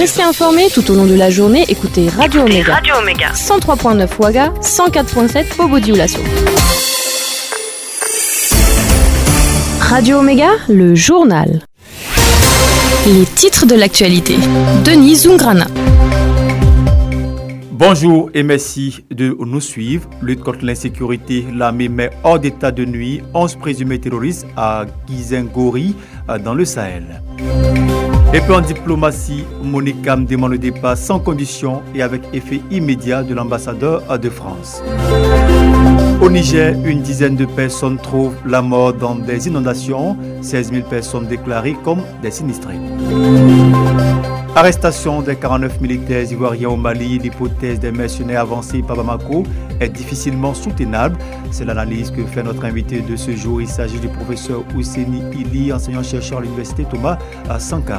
rester informé tout au long de la journée, écoutez Radio Omega. 103.9 Ouaga, 104.7 Bobo-Dioulasso. Radio Omega, le journal. Les titres de l'actualité. Denis Zungrana. Bonjour et merci de nous suivre. Lutte contre l'insécurité, l'armée met hors d'état de nuit 11 présumés terroristes à Gizengori dans le Sahel. Et puis en diplomatie, MONUCAM demande le départ sans condition et avec effet immédiat de l'ambassadeur de France. Au Niger, une dizaine de personnes trouvent la mort dans des inondations, 16 000 personnes déclarées comme des sinistrés. Arrestation des 49 militaires ivoiriens au Mali, l'hypothèse des mercenaires avancée par Bamako est difficilement soutenable. C'est l'analyse que fait notre invité de ce jour. Il s'agit du professeur Ouseni Ili, enseignant-chercheur à l'université Thomas Sankara.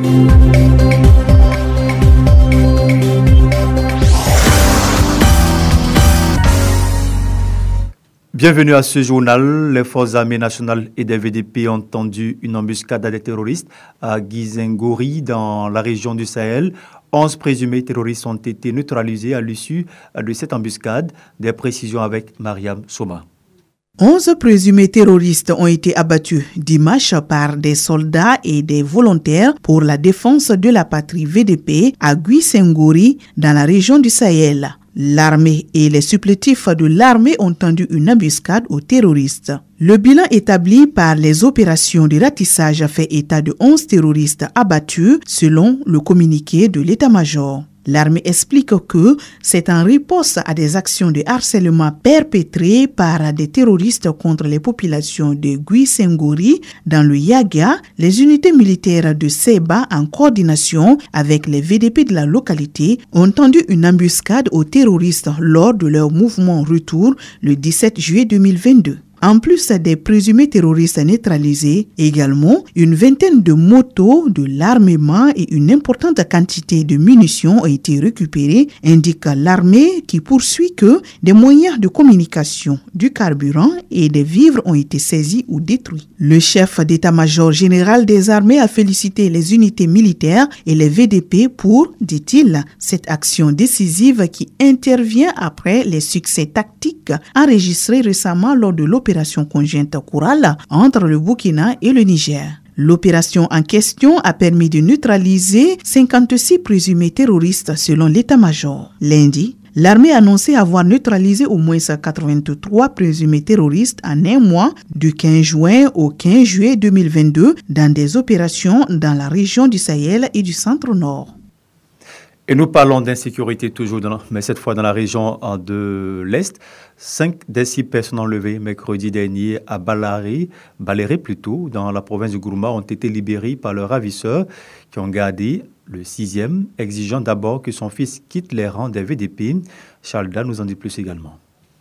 Bienvenue à ce journal. Les forces armées nationales et des VDP ont tendu une embuscade à des terroristes à Gizengori dans la région du Sahel. 11 présumés terroristes ont été neutralisés à l'issue de cette embuscade. Des précisions avec Mariam Soma. 11 présumés terroristes ont été abattus dimanche par des soldats et des volontaires pour la défense de la patrie VDP à Gizengori dans la région du Sahel. L'armée et les supplétifs de l'armée ont tendu une embuscade aux terroristes. Le bilan établi par les opérations de ratissage fait état de 11 terroristes abattus selon le communiqué de l'état-major. L'armée explique que c'est en réponse à des actions de harcèlement perpétrées par des terroristes contre les populations de Gizengori dans le Yaga, les unités militaires de Seba en coordination avec les VDP de la localité ont tendu une embuscade aux terroristes lors de leur mouvement retour le 17 juillet 2022. En plus des présumés terroristes neutralisés, également une vingtaine de motos, de l'armement et une importante quantité de munitions ont été récupérées, indique l'armée qui poursuit que des moyens de communication, du carburant et des vivres ont été saisis ou détruits. Le chef d'état-major général des armées a félicité les unités militaires et les VDP pour, dit-il, cette action décisive qui intervient après les succès tactiques enregistrés récemment lors de l'opération conjointe Koural entre le Burkina et le Niger. L'opération en question a permis de neutraliser 56 présumés terroristes selon l'état-major. Lundi, l'armée a annoncé avoir neutralisé au moins 83 présumés terroristes en un mois, du 15 juin au 15 juillet 2022, dans des opérations dans la région du Sahel et du centre-nord. Et nous parlons d'insécurité toujours, mais cette fois dans la région de l'Est. 5 des 6 personnes enlevées mercredi dernier à Baléré dans la province du Gourma, ont été libérées par leurs ravisseurs qui ont gardé le 6e, exigeant d'abord que son fils quitte les rangs des VDP. Chalda nous en dit plus également.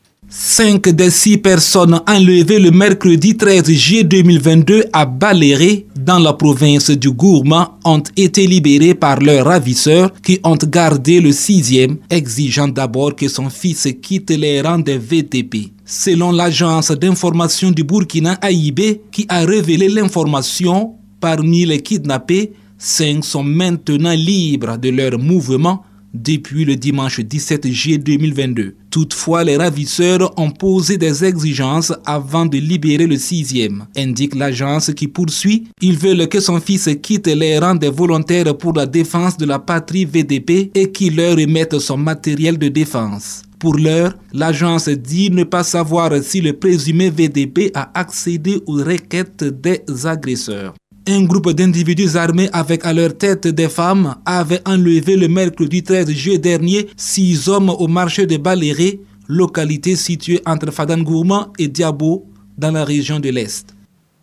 5 des 6 personnes enlevées le mercredi 13 juillet 2022 à Baléré, dans la province du Gourma, ont été libérées par leurs ravisseurs qui ont gardé le 6e, exigeant d'abord que son fils quitte les rangs des VDP. Selon l'agence d'information du Burkina AIB, qui a révélé l'information, parmi les kidnappés, 5 sont maintenant libres de leur mouvement depuis le dimanche 17 juillet 2022. Toutefois, les ravisseurs ont posé des exigences avant de libérer le 6e, indique l'agence qui poursuit. Ils veulent que son fils quitte les rangs des volontaires pour la défense de la patrie VDP et qu'il leur remette son matériel de défense. Pour l'heure, l'agence dit ne pas savoir si le présumé VDP a accédé aux requêtes des agresseurs. Un groupe d'individus armés avec à leur tête des femmes avait enlevé le mercredi 13 juillet dernier 6 hommes au marché de Baléré, localité située entre Fadangourma et Diabo dans la région de l'Est.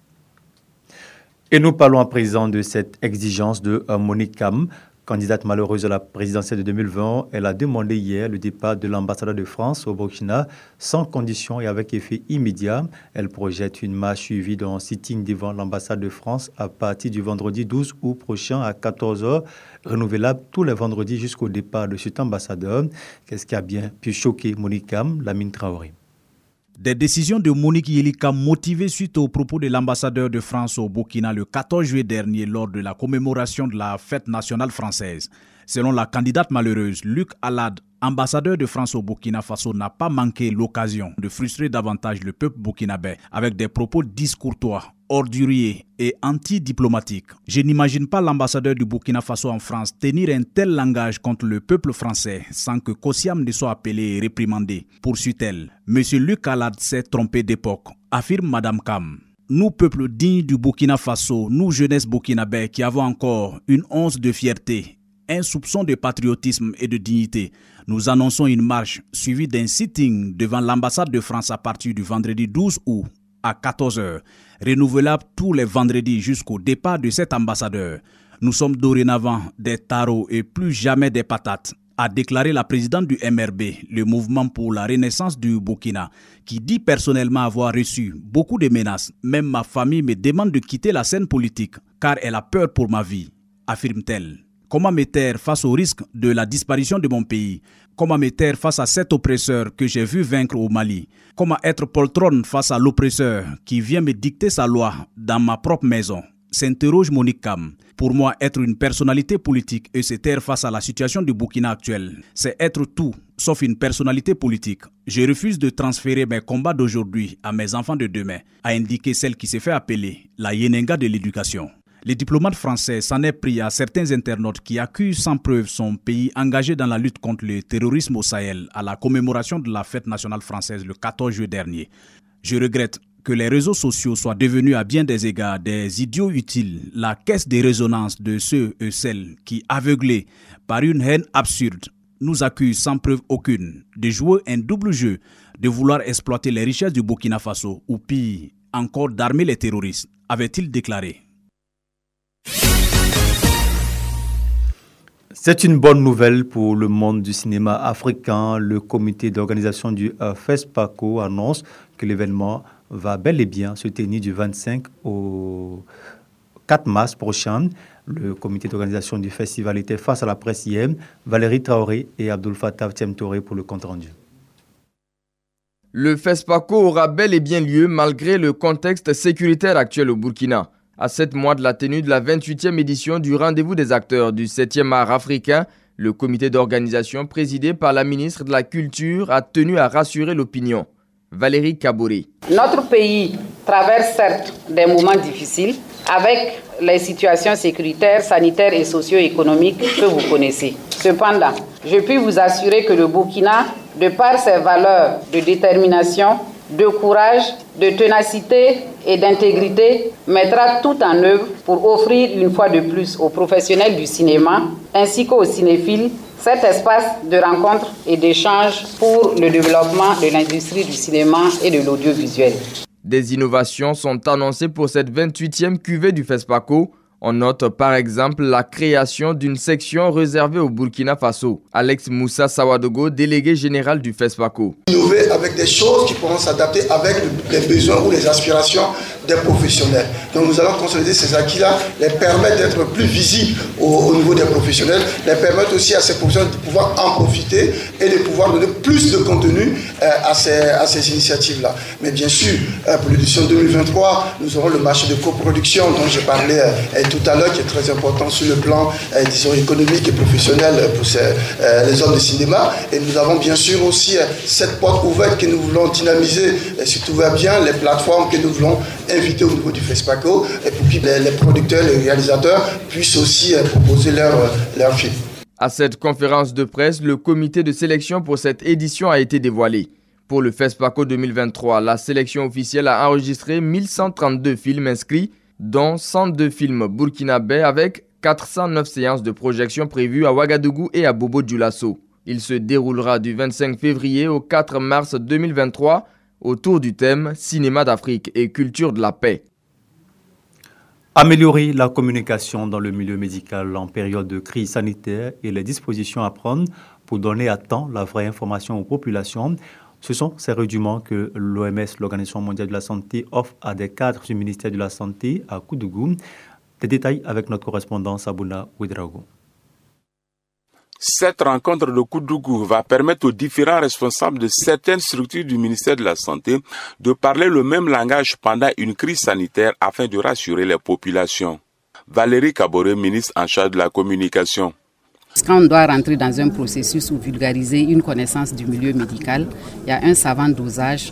Et nous parlons à présent de cette exigence de MONUCAM. Candidate malheureuse à la présidentielle de 2020, elle a demandé hier le départ de l'ambassadeur de France au Burkina sans condition et avec effet immédiat. Elle projette une marche suivie d'un sitting devant l'ambassade de France à partir du vendredi 12 août prochain à 14h, renouvelable tous les vendredis jusqu'au départ de cet ambassadeur. Qu'est-ce qui a bien pu choquer MONUCAM, Lamine Traoré? Des décisions de Monique Yelika motivées suite aux propos de l'ambassadeur de France au Burkina le 14 juillet dernier lors de la commémoration de la fête nationale française. Selon la candidate malheureuse, Luc Alad, ambassadeur de France au Burkina Faso, n'a pas manqué l'occasion de frustrer davantage le peuple burkinabé avec des propos discourtois, orduriers et anti-diplomatiques. Je n'imagine pas l'ambassadeur du Burkina Faso en France tenir un tel langage contre le peuple français sans que Kossiam ne soit appelé et réprimandé, poursuit-elle. Monsieur Luc Alad s'est trompé d'époque, affirme Madame Kam. Nous, peuple digne du Burkina Faso, nous, jeunesse burkinabé qui avons encore une once de fierté, un soupçon de patriotisme et de dignité, nous annonçons une marche suivie d'un sitting devant l'ambassade de France à partir du vendredi 12 août à 14h, renouvelable tous les vendredis jusqu'au départ de cet ambassadeur. Nous sommes dorénavant des tarots et plus jamais des patates, a déclaré la présidente du MRB, le mouvement pour la renaissance du Burkina, qui dit personnellement avoir reçu beaucoup de menaces. Même ma famille me demande de quitter la scène politique car elle a peur pour ma vie, affirme-t-elle. Comment me taire face au risque de la disparition de mon pays? Comment me taire face à cet oppresseur que j'ai vu vaincre au Mali? Comment être poltronne face à l'oppresseur qui vient me dicter sa loi dans ma propre maison? S'interroge Monique Kam. Pour moi, être une personnalité politique et se taire face à la situation du Burkina actuel, c'est être tout, sauf une personnalité politique. Je refuse de transférer mes combats d'aujourd'hui à mes enfants de demain, a indiqué celle qui s'est fait appeler la Yenenga de l'éducation. Les diplomates français s'en est pris à certains internautes qui accusent sans preuve son pays engagé dans la lutte contre le terrorisme au Sahel à la commémoration de la fête nationale française le 14 juillet dernier. Je regrette que les réseaux sociaux soient devenus à bien des égards des idiots utiles, la caisse de résonance de ceux et celles qui, aveuglés par une haine absurde, nous accusent sans preuve aucune de jouer un double jeu, de vouloir exploiter les richesses du Burkina Faso ou pire encore d'armer les terroristes, avait-il déclaré. C'est une bonne nouvelle pour le monde du cinéma africain. Le comité d'organisation du FESPACO annonce que l'événement va bel et bien se tenir du 25 au 4 mars prochain. Le comité d'organisation du festival était face à la presse hier. Valérie Traoré et Abdul Fattah Thiam-Touré pour le compte-rendu. Le FESPACO aura bel et bien lieu malgré le contexte sécuritaire actuel au Burkina. À 7 mois de la tenue de la 28e édition du Rendez-vous des acteurs du 7e art africain, le comité d'organisation présidé par la ministre de la Culture a tenu à rassurer l'opinion. Valérie Kaboré. Notre pays traverse certes des moments difficiles avec les situations sécuritaires, sanitaires et socio-économiques que vous connaissez. Cependant, je puis vous assurer que le Burkina, de par ses valeurs de détermination, de courage, de ténacité et d'intégrité, mettra tout en œuvre pour offrir une fois de plus aux professionnels du cinéma ainsi qu'aux cinéphiles cet espace de rencontre et d'échange pour le développement de l'industrie du cinéma et de l'audiovisuel. Des innovations sont annoncées pour cette 28e cuvée du FESPACO. On note par exemple la création d'une section réservée au Burkina Faso. Alex Moussa Sawadogo, délégué général du FESPACO. Innover avec des choses qui pourront s'adapter avec les besoins ou les aspirations des professionnels. Donc nous allons consolider ces acquis-là, les permettre d'être plus visibles au niveau des professionnels, les permettre aussi à ces professionnels de pouvoir en profiter et de pouvoir donner plus de contenu à ces initiatives-là. Mais bien sûr, pour l'édition 2023, nous aurons le marché de coproduction dont je parlais tout à l'heure, qui est très important sur le plan, disons, économique et professionnel pour les hommes de cinéma. Et nous avons bien sûr aussi cette porte ouverte que nous voulons dynamiser, si tout va bien, les plateformes que nous voulons inviter au niveau du FESPACO, et pour que les producteurs, les réalisateurs puissent aussi proposer leurs films. À cette conférence de presse, le comité de sélection pour cette édition a été dévoilé. Pour le FESPACO 2023, la sélection officielle a enregistré 1132 films inscrits, dont 102 films burkinabés avec 409 séances de projection prévues à Ouagadougou et à Bobo-Dioulasso. Il se déroulera du 25 février au 4 mars 2023 autour du thème Cinéma d'Afrique et culture de la paix. Améliorer la communication dans le milieu médical en période de crise sanitaire et les dispositions à prendre pour donner à temps la vraie information aux populations. Ce sont ces rudiments que l'OMS, l'Organisation mondiale de la santé, offre à des cadres du ministère de la Santé à Koudougou. Des détails avec notre correspondant Sabouna Ouedraogo. Cette rencontre de Koudougou va permettre aux différents responsables de certaines structures du ministère de la Santé de parler le même langage pendant une crise sanitaire afin de rassurer les populations. Valérie Kaboré, ministre en charge de la communication. Quand on doit rentrer dans un processus ou vulgariser une connaissance du milieu médical, il y a un savant dosage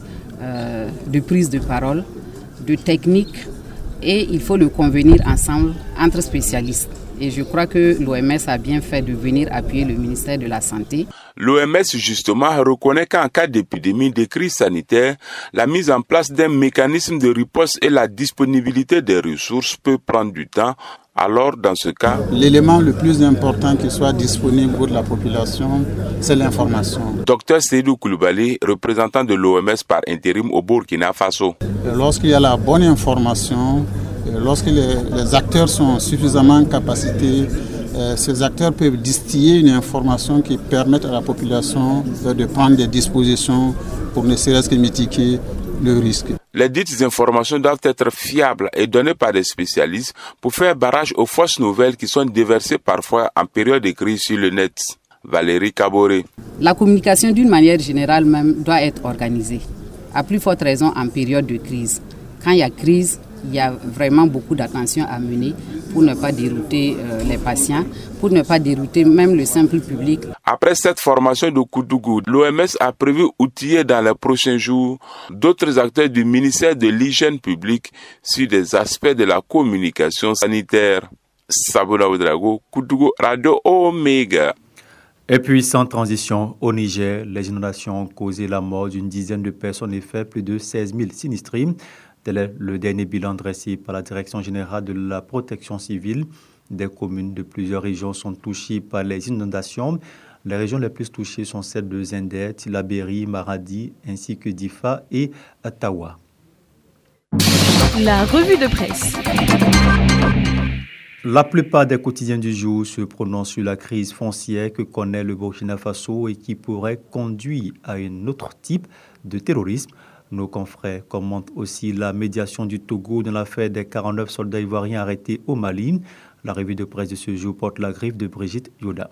de prise de parole, de technique, et il faut le convenir ensemble entre spécialistes. Et je crois que l'OMS a bien fait de venir appuyer le ministère de la Santé. L'OMS, justement, reconnaît qu'en cas d'épidémie, de crise sanitaire, la mise en place d'un mécanisme de riposte et la disponibilité des ressources peut prendre du temps. Alors, dans ce cas, l'élément le plus important qui soit disponible pour la population, c'est l'information. Dr Seydou Koulibaly, représentant de l'OMS par intérim au Burkina Faso. Lorsqu'il y a la bonne information, lorsque les acteurs sont suffisamment capacités, ces acteurs peuvent distiller une information qui permette à la population de prendre des dispositions pour ne serait-ce que mitiguer le risque. Les dites informations doivent être fiables et données par des spécialistes pour faire barrage aux fausses nouvelles qui sont déversées parfois en période de crise sur le net. Valérie Kaboré. La communication d'une manière générale même doit être organisée. À plus forte raison en période de crise. Quand il y a crise, il y a vraiment beaucoup d'attention à mener pour ne pas dérouter les patients, pour ne pas dérouter même le simple public. Après cette formation de Koudougou, l'OMS a prévu outiller dans les prochains jours d'autres acteurs du ministère de l'Hygiène publique sur des aspects de la communication sanitaire. Sabouna Oudrago, Koudougou, Radio Omega. Et puis, sans transition, au Niger, les inondations ont causé la mort d'une dizaine de personnes et fait plus de 16 000 sinistrés. Tel est le dernier bilan dressé par la Direction générale de la protection civile. Des communes de plusieurs régions sont touchées par les inondations. Les régions les plus touchées sont celles de Zender, Tillabéri, Maradi, ainsi que Difa et Tawa. La revue de presse. La plupart des quotidiens du jour se prononcent sur la crise foncière que connaît le Burkina Faso et qui pourrait conduire à un autre type de terrorisme. Nos confrères commentent aussi la médiation du Togo dans l'affaire des 49 soldats ivoiriens arrêtés au Mali. La revue de presse de ce jour porte la griffe de Brigitte Yoda.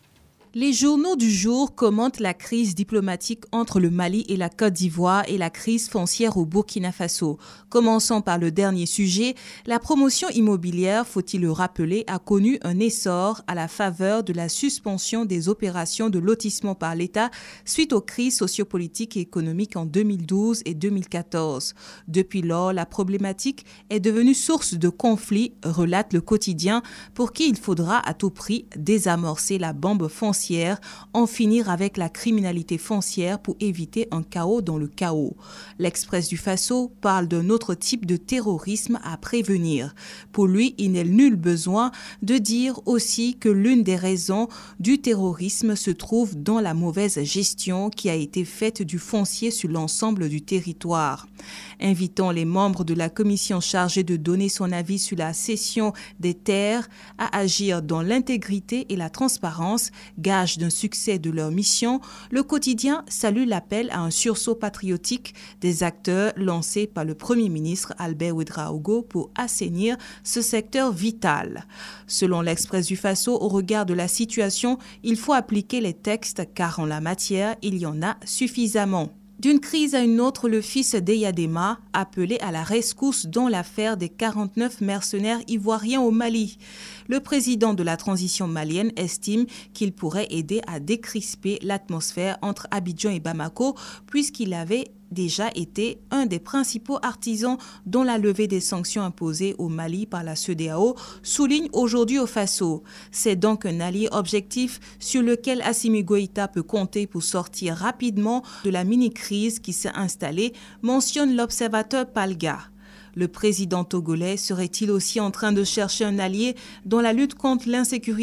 Les journaux du jour commentent la crise diplomatique entre le Mali et la Côte d'Ivoire et la crise foncière au Burkina Faso. Commençons par le dernier sujet. La promotion immobilière, faut-il le rappeler, a connu un essor à la faveur de la suspension des opérations de lotissement par l'État suite aux crises sociopolitiques et économiques en 2012 et 2014. Depuis lors, la problématique est devenue source de conflits, relate le quotidien, pour qui il faudra à tout prix désamorcer la bombe foncière, en finir avec la criminalité foncière pour éviter un chaos dans le chaos. L'Express du Faso parle d'un autre type de terrorisme à prévenir. Pour lui, il n'est nul besoin de dire aussi que l'une des raisons du terrorisme se trouve dans la mauvaise gestion qui a été faite du foncier sur l'ensemble du territoire. Invitant les membres de la commission chargée de donner son avis sur la cession des terres à agir dans l'intégrité et la transparence, gage d'un succès de leur mission, le quotidien salue l'appel à un sursaut patriotique des acteurs lancé par le Premier ministre Albert Ouedraogo pour assainir ce secteur vital. Selon l'Express du Faso, au regard de la situation, il faut appliquer les textes car en la matière, il y en a suffisamment. D'une crise à une autre, le fils d'Eyadema, appelé à la rescousse dans l'affaire des 49 mercenaires ivoiriens au Mali. Le président de la transition malienne estime qu'il pourrait aider à décrisper l'atmosphère entre Abidjan et Bamako, puisqu'il avait déjà été un des principaux artisans dont la levée des sanctions imposées au Mali par la CEDEAO souligne aujourd'hui au Faso. C'est donc un allié objectif sur lequel Assimi Goïta peut compter pour sortir rapidement de la mini-crise qui s'est installée, mentionne l'observateur Palga. Le président togolais serait-il aussi en train de chercher un allié dans la lutte contre l'insécurité ?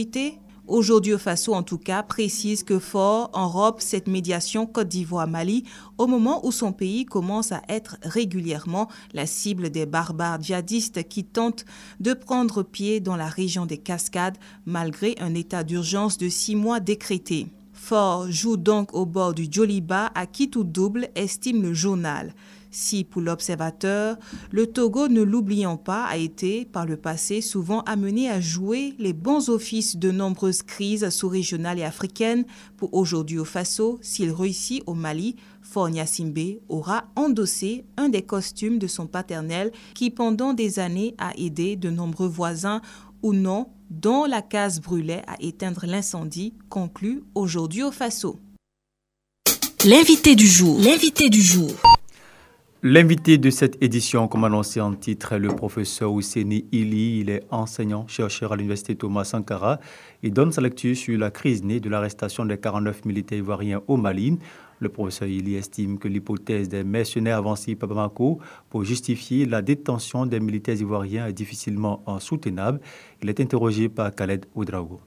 Aujourd'hui, au Faso, en tout cas, précise que fort enrobe cette médiation Côte d'Ivoire-Mali au moment où son pays commence à être régulièrement la cible des barbares djihadistes qui tentent de prendre pied dans la région des Cascades malgré un état d'urgence de 6 mois décrété. Fort joue donc au bord du Djoliba à qui tout double, estime le journal. Si pour l'observateur, le Togo, ne l'oublions pas, a été par le passé souvent amené à jouer les bons offices de nombreuses crises sous-régionales et africaines, pour aujourd'hui au Faso, s'il réussit au Mali, Faure Gnassingbé aura endossé un des costumes de son paternel qui pendant des années a aidé de nombreux voisins ou non, dont la case brûlait à éteindre l'incendie, conclut aujourd'hui au Faso. L'invité du jour. L'invité du jour. L'invité de cette édition, comme annoncé en titre, est le professeur Ousseini Ili. Il est enseignant-chercheur à l'université Thomas Sankara. Il donne sa lecture sur la crise née de l'arrestation des 49 militaires ivoiriens au Mali. Le professeur Ili estime que l'hypothèse des mercenaires avancés par Bamako pour justifier la détention des militaires ivoiriens est difficilement soutenable. Il est interrogé par Khaled Ouedraogo.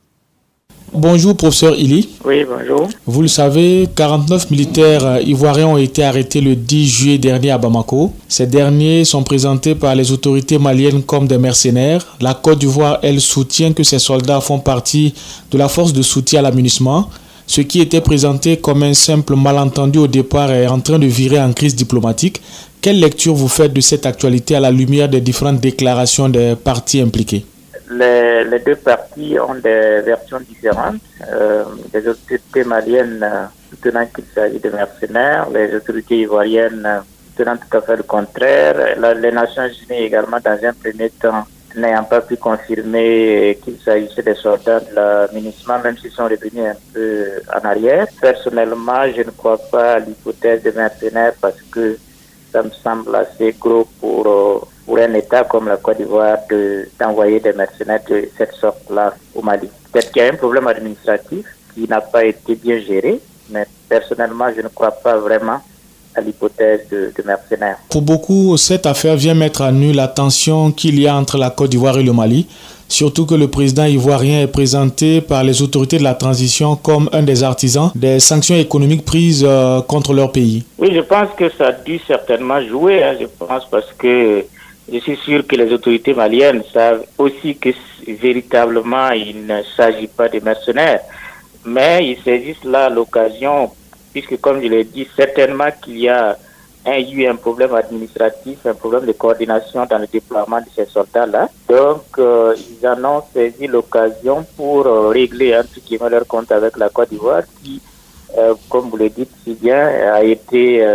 Bonjour professeur Ili. Oui, bonjour. Vous le savez, 49 militaires ivoiriens ont été arrêtés le 10 juillet dernier à Bamako. Ces derniers sont présentés par les autorités maliennes comme des mercenaires. La Côte d'Ivoire, elle, soutient que ces soldats font partie de la force de soutien à l'amunissement. Ce qui était présenté comme un simple malentendu au départ est en train de virer en crise diplomatique. Quelle lecture vous faites de cette actualité à la lumière des différentes déclarations des parties impliquées? Les deux parties ont des versions différentes. Les autorités maliennes soutenant qu'il s'agit de mercenaires, les autorités ivoiriennes soutenant tout à fait le contraire. Les Nations Unies également, dans un premier temps, n'ayant pas pu confirmer qu'il s'agissait des soldats de l'amunissement, même s'ils sont revenus un peu en arrière. Personnellement, je ne crois pas à l'hypothèse des mercenaires parce que ça me semble assez gros pour un État comme la Côte d'Ivoire d'envoyer des mercenaires de cette sorte-là au Mali. Peut-être qu'il y a un problème administratif qui n'a pas été bien géré, mais personnellement, je ne crois pas vraiment à l'hypothèse de mercenaires. Pour beaucoup, cette affaire vient mettre à nu la tension qu'il y a entre la Côte d'Ivoire et le Mali, surtout que le président ivoirien est présenté par les autorités de la transition comme un des artisans des sanctions économiques prises contre leur pays. Oui, je pense que ça a dû certainement jouer, je pense, parce que je suis sûr que les autorités maliennes savent aussi que véritablement il ne s'agit pas de mercenaires, mais ils saisissent là l'occasion, puisque comme je l'ai dit, certainement qu'il y a eu un problème administratif, un problème de coordination dans le déploiement de ces soldats-là. Donc, ils en ont saisi l'occasion pour régler entre guillemets leur compte avec la Côte d'Ivoire qui, comme vous le dites si bien, a été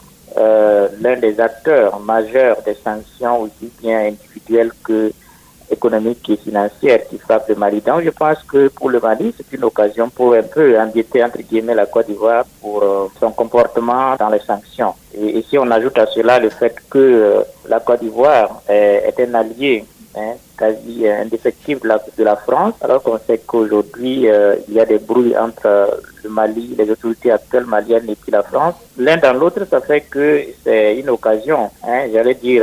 l'un des acteurs majeurs des sanctions aussi bien individuelles que économiques et financières qui frappent le Mali. Donc je pense que pour le Mali, c'est une occasion pour un peu embêter entre guillemets la Côte d'Ivoire pour son comportement dans les sanctions. Et si on ajoute à cela le fait que la Côte d'Ivoire est un allié quasi indéfectible de la France, alors qu'on sait qu'aujourd'hui il y a des brouilles entre le Mali, les autorités actuelles maliennes et puis la France. L'un dans l'autre, ça fait que c'est une occasion, j'allais dire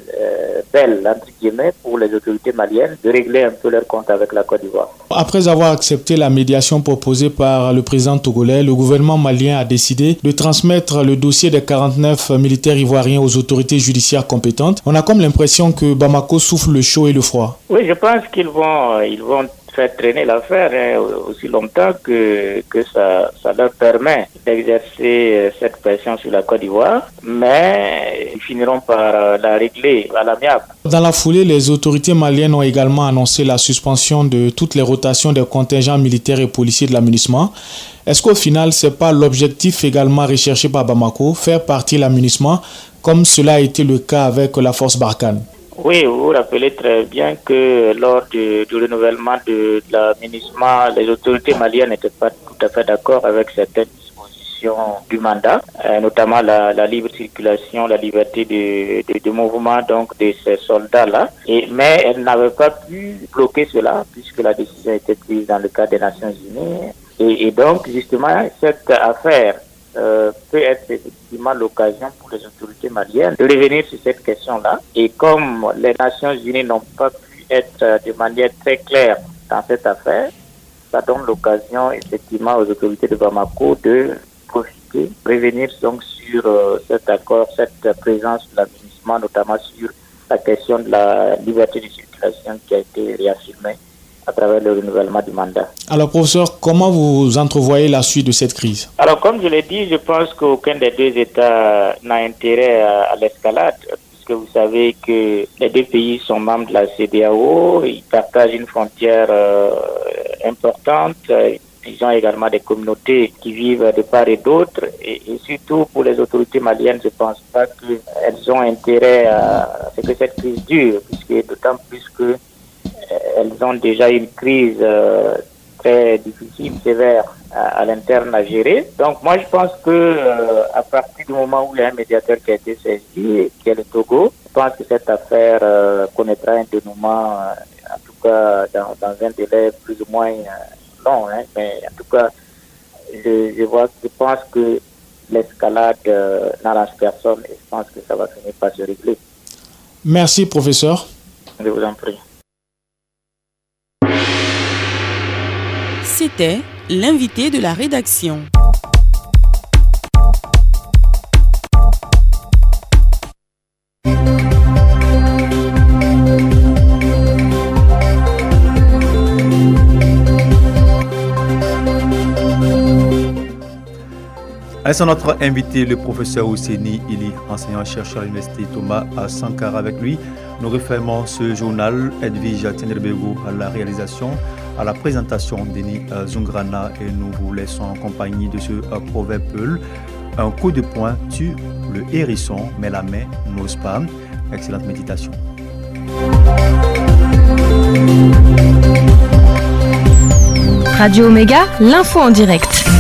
belle, entre guillemets, pour les autorités maliennes de régler un peu leur compte avec la Côte d'Ivoire. Après avoir accepté la médiation proposée par le président togolais, le gouvernement malien a décidé de transmettre le dossier des 49 militaires ivoiriens aux autorités judiciaires compétentes. On a comme l'impression que Bamako souffle le chaud et le froid. Oui, je pense qu'ils vont faire traîner l'affaire aussi longtemps que ça leur permet d'exercer cette pression sur la Côte d'Ivoire, mais ils finiront par la régler à l'amiable. Dans la foulée, les autorités maliennes ont également annoncé la suspension de toutes les rotations des contingents militaires et policiers de l'amunissement. Est-ce qu'au final, ce n'est pas l'objectif également recherché par Bamako, faire partir l'amunissement, comme cela a été le cas avec la force Barkhane? Oui, vous vous rappelez très bien que lors du renouvellement de l'amunissement, les autorités maliennes n'étaient pas tout à fait d'accord avec certaines dispositions du mandat, notamment la libre circulation, la liberté de mouvement donc de ces soldats-là. Mais elles n'avaient pas pu bloquer cela puisque la décision était prise dans le cadre des Nations Unies. Et donc, justement, cette affaire peut être effectivement l'occasion pour les autorités maliennes de revenir sur cette question-là. Et comme les Nations Unies n'ont pas pu être de manière très claire dans cette affaire, ça donne l'occasion effectivement aux autorités de Bamako de profiter, revenir donc sur cet accord, cette présence de l'amunissement, notamment sur la question de la liberté de circulation qui a été réaffirmée à travers le renouvellement du mandat. Alors, professeur, comment vous entrevoyez la suite de cette crise? Alors, comme je l'ai dit, je pense qu'aucun des deux États n'a intérêt à l'escalade, puisque vous savez que les deux pays sont membres de la CEDEAO, ils partagent une frontière importante. Ils ont également des communautés qui vivent de part et d'autre. Et surtout pour les autorités maliennes, je ne pense pas qu'elles ont intérêt à ce que cette crise dure, puisque d'autant plus qu'elles ont déjà une crise très difficile, sévère à l'interne à gérer. Donc moi je pense que à partir du moment où il y a un médiateur qui a été saisi, qui est le Togo, je pense que cette affaire connaîtra un dénouement, en tout cas dans un délai plus ou moins long, mais en tout cas je pense que l'escalade n'arrange personne et je pense que ça va finir par se régler. Merci professeur. Je vous en prie. C'était l'invité de la rédaction. C'est notre invité, le professeur Ouseni Ili, enseignant-chercheur à l'université Thomas à Sankara. Avec lui, nous refermons ce journal. Edwige Tenerbego à la réalisation, à la présentation Denis Zungrana, et nous vous laissons en compagnie de ce proverbe Peul. Un coup de poing tue le hérisson, mais la main n'ose pas. Excellente méditation. Radio Omega, l'info en direct.